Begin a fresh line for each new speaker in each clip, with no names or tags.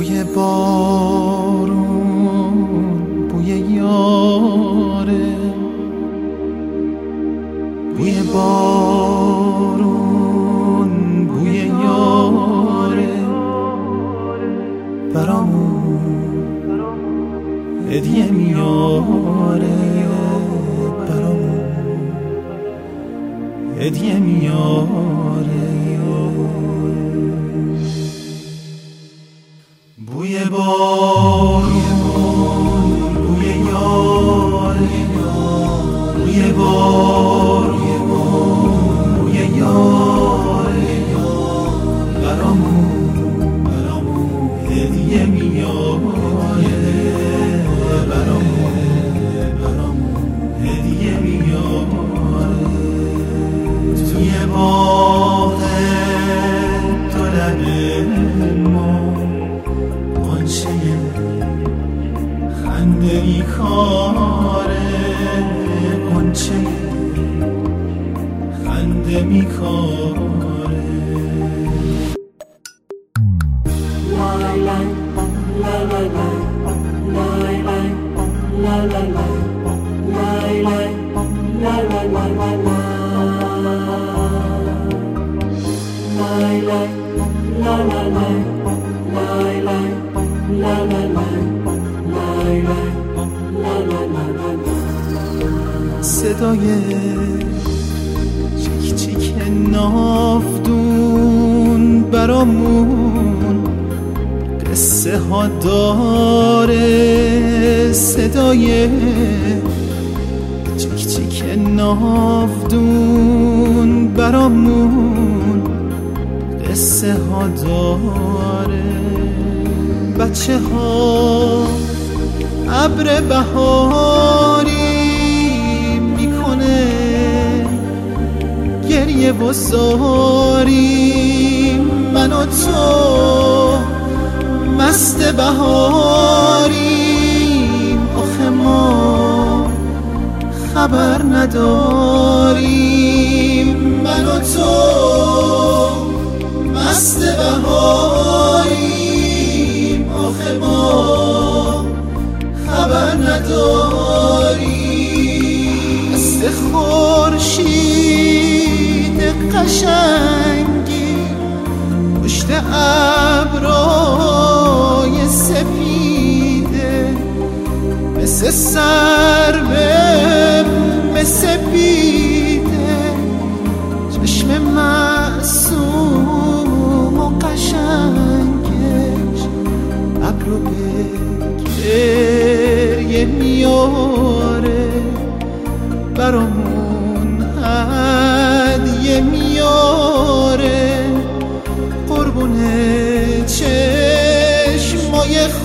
بوی بارون، بوی یاره، بوی بارون، بوی یاره، برامون هدیه میاره، برامون هدیه میاره. بوی بارون، بوی یاره، بوی بارون، بوی یاره، برامون هدیه میاره، برامون هدیه میاره. توی باغ تو لب ما قنچه خنده میکاره، قنچه خنده میکاره. صدای چیک چیک نافدون برامون قصه ها داره، صدای چیک چیک نافدون برامون قصه ها داره. بچه ها ابر بهاری میکنه گریه و زاری، من و تو مست بهاریم، آخه ما خبر نداریم. من و تو مست بهاریم، آخه ما خبر نداریم. دست خورشید قشنگی پشت ابرای سپیده، مثل سربه مثل بیده، چشم معصوم و قشنگش ابرو به گریه میاره، برامون هدیه میاره. قربونه چشمای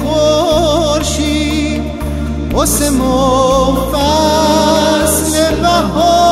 خورشید واسه ما فصل بهار